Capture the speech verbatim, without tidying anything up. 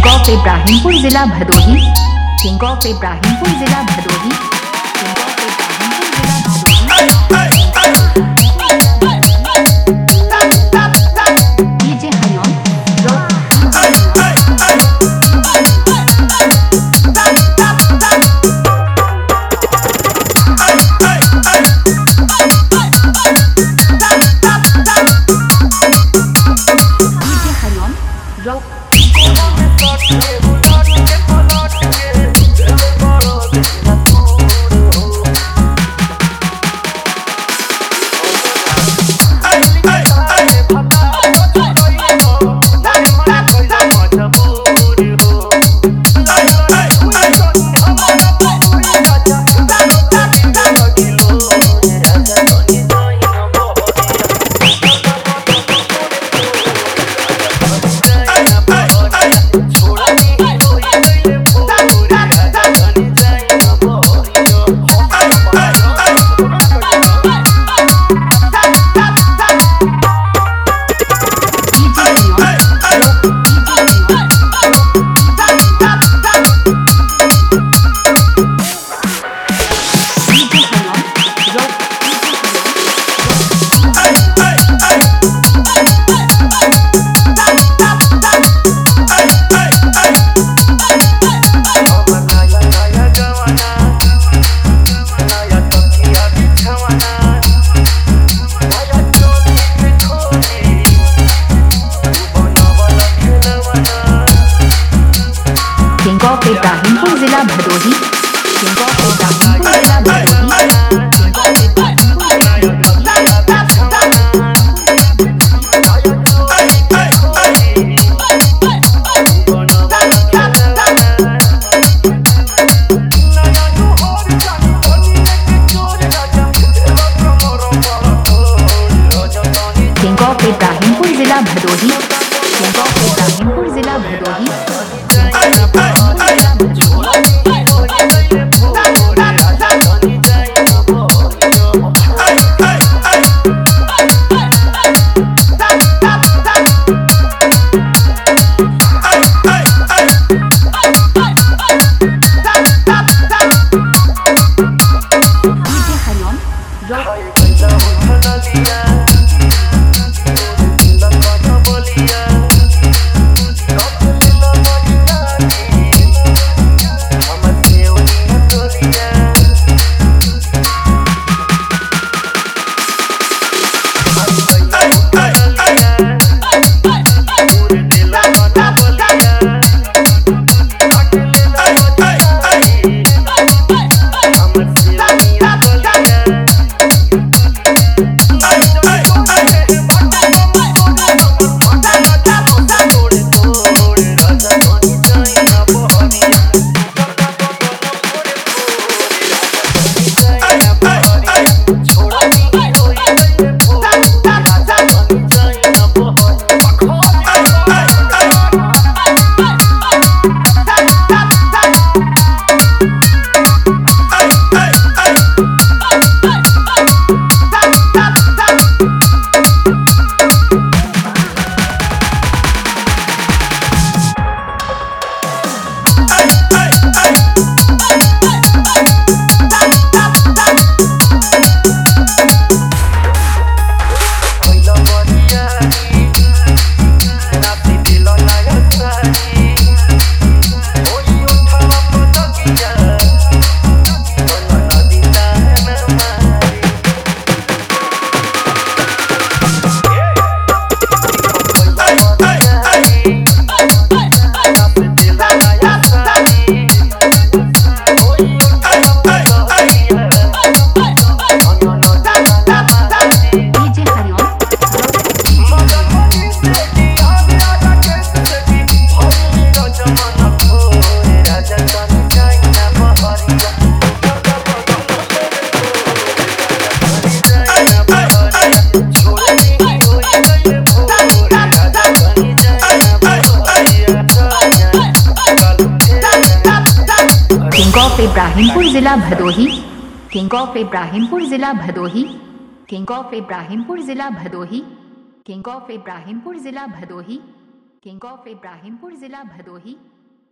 King of Ibrahimpur जिला Bhadohi, king of Ibrahimpur जिला Bhadohi, king of Ibrahimpur जिला Bhadohi. DJ Hariom rock king of Ibrahimpur जिला भदोही, किंग ऑफ इब्राहिमपुर जिला Bhadohi, king of Ibrahimpur king of Ibrahimpur जिला भदोही, किंग ऑफ इब्राहिमपुर जिला भदोही। किंग ऑफ इब्राहिमपुर जिला भदोही, किंग ऑफ इब्राहिमपुर जिला भदोही, किंग ऑफ इब्राहिमपुर जिला भदोही, किंग ऑफ इब्राहिमपुर जिला भदोही। किंग ऑफ इब्राहिमपुर जिला भदोही।